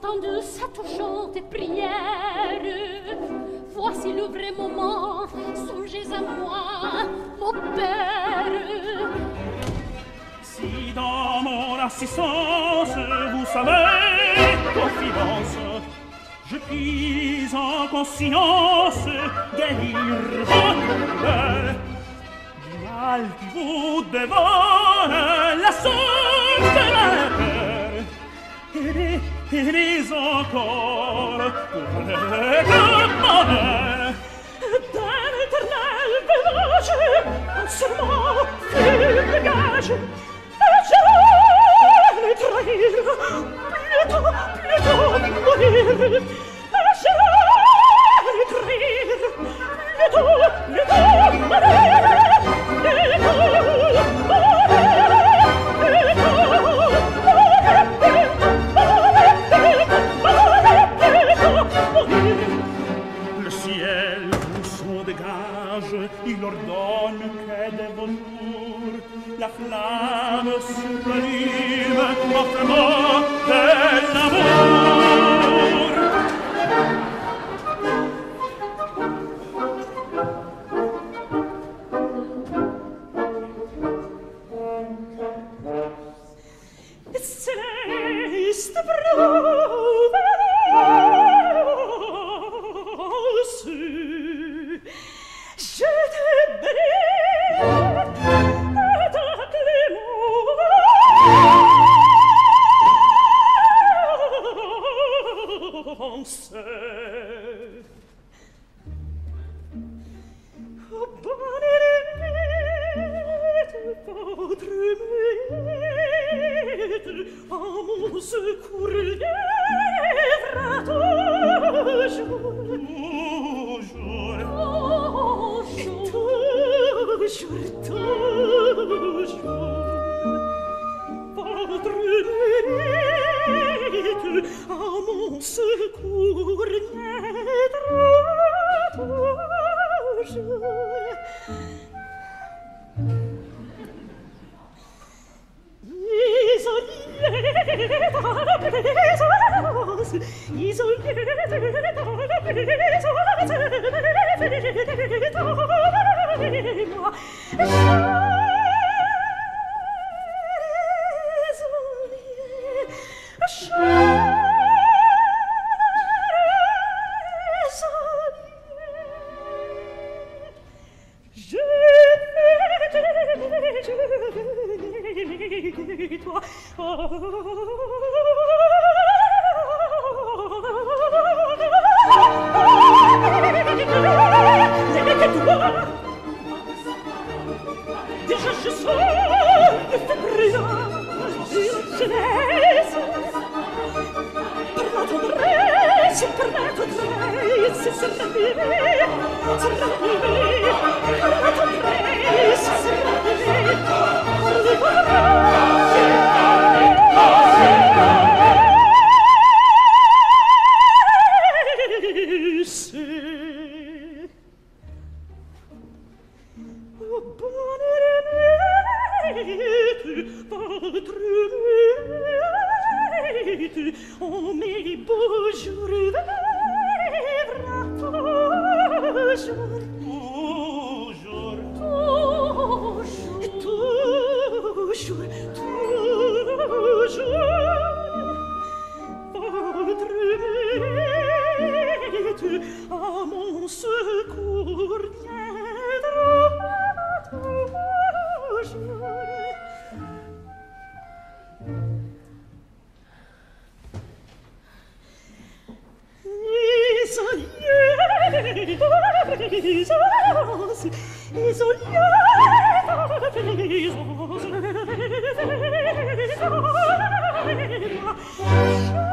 entendu sa touchante prière. Voici le vrai moment, songez à moi, mon père. Si dans mon assistance vous savez confidence, je puis en conscience guérir votre douleur. Du mal qui vous dévore la somme de la peur. Et encore pour le bonheur d'un éternel ménage, un serment fut le gage. Et je les trahir, plutôt mourir. Et je les trahir, plutôt mourir. Le ciel pour son dégage, il ordonne que de vos jours la flamme sublime offre-moi de l'amour. Céleste Provence, je te bénis et ta clémence. Oh, bonne ermite, votre maître, à mon secours lèvera toujours. Toujours. Votre mérite à mon secours naîtra toujours. Isolé dans la plaisance, isolé dans la plaisance, moi déjà je sens le fébrile d'une jeunesse. Par la tendresse, c'est ravivé, par la tendresse, c'est ravivé, par le bonheur. Oh, mes beaux jours vivra toujours. Toujours. Toujours. Toujours. Votre mérite à mon secours viendra toujours. Isolé dans la plaisance, isolé dans la plaisance,